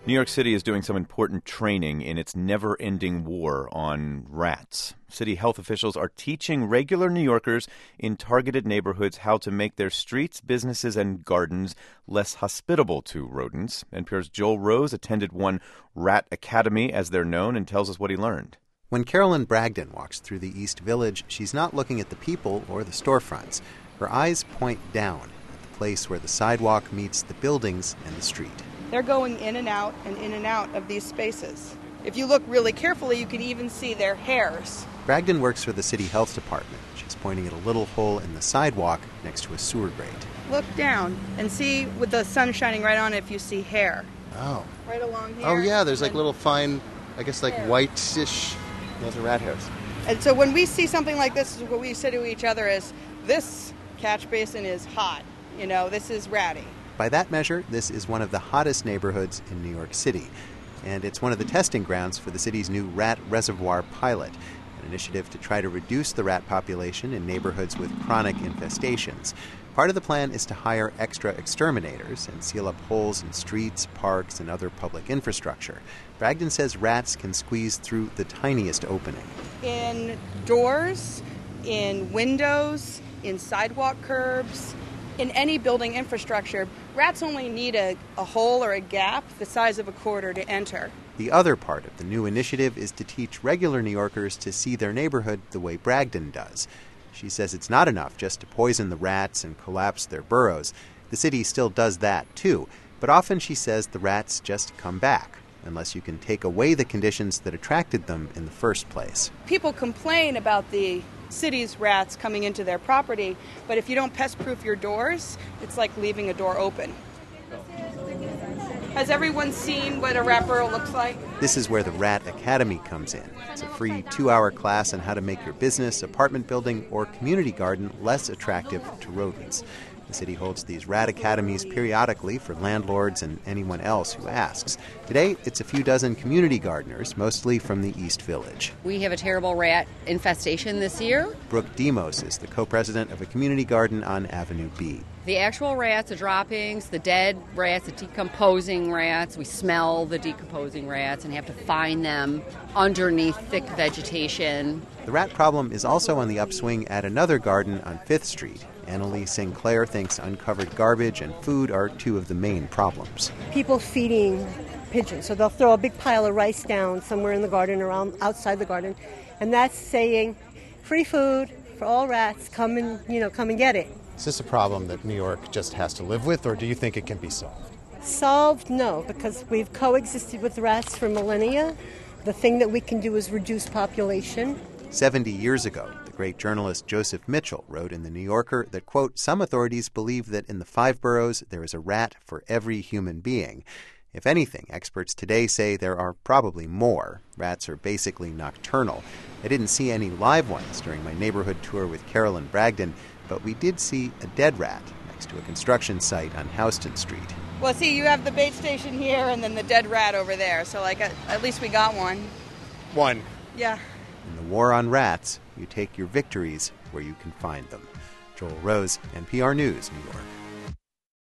New York City is doing some important training in its never-ending war on rats. City health officials are teaching regular New Yorkers in targeted neighborhoods how to make their streets, businesses, and gardens less hospitable to rodents. NPR's Joel Rose attended one rat academy, as they're known, and tells us what he learned. When Carolyn Bragdon walks through the East Village, she's not looking at the people or the storefronts. Her eyes point down at the place where the sidewalk meets the buildings and the street. They're going in and out of these spaces. If you look really carefully, you can even see their hairs. Bragdon works for the city health department. She's pointing at a little hole in the sidewalk next to a sewer grate. Look down and see, with the sun shining right on it, if you see hair. Oh. Right along here. Oh, yeah, there's like little fine, I guess like whitish. Those are rat hairs. And so when we see something like this, what we say to each other is, this catch basin is hot. You know, this is ratty. By that measure, this is one of the hottest neighborhoods in New York City. And it's one of the testing grounds for the city's new rat reservoir pilot, an initiative to try to reduce the rat population in neighborhoods with chronic infestations. Part of the plan is to hire extra exterminators and seal up holes in streets, parks, and other public infrastructure. Bragdon says rats can squeeze through the tiniest opening. In doors, in windows, in sidewalk curbs, in any building infrastructure, rats only need a hole or a gap the size of a quarter to enter. The other part of the new initiative is to teach regular New Yorkers to see their neighborhood the way Bragdon does. She says it's not enough just to poison the rats and collapse their burrows. The city still does that, too. But often, she says, the rats just come back, unless you can take away the conditions that attracted them in the first place. People complain about the city's rats coming into their property, but if you don't pest-proof your doors, it's like leaving a door open. Has everyone seen what a rat burrow looks like? This is where the Rat Academy comes in. It's a free 2-hour class on how to make your business, apartment building, or community garden less attractive to rodents. The city holds these rat academies periodically for landlords and anyone else who asks. Today, it's a few dozen community gardeners, mostly from the East Village. We have a terrible rat infestation this year. Brooke Demos is the co-president of a community garden on Avenue B. The actual rats, the droppings, the dead rats, the decomposing rats, we smell the decomposing rats and have to find them underneath thick vegetation. The rat problem is also on the upswing at another garden on 5th Street. Annalie Sinclair thinks uncovered garbage and food are two of the main problems. People feeding pigeons, so they'll throw a big pile of rice down somewhere in the garden, around outside the garden, and that's saying, free food for all rats, come and get it. Is this a problem that New York just has to live with, or do you think it can be solved? Solved? No, because we've coexisted with rats for millennia. The thing that we can do is reduce population. 70 years ago, the great journalist Joseph Mitchell wrote in The New Yorker that, quote, some authorities believe that in the 5 boroughs there is a rat for every human being. If anything, experts today say there are probably more. Rats are basically nocturnal. I didn't see any live ones during my neighborhood tour with Carolyn Bragdon, but we did see a dead rat next to a construction site on Houston Street. Well, see, you have the bait station here and then the dead rat over there, so at least we got one. One. Yeah. In the war on rats, you take your victories where you can find them. Joel Rose, NPR News, New York.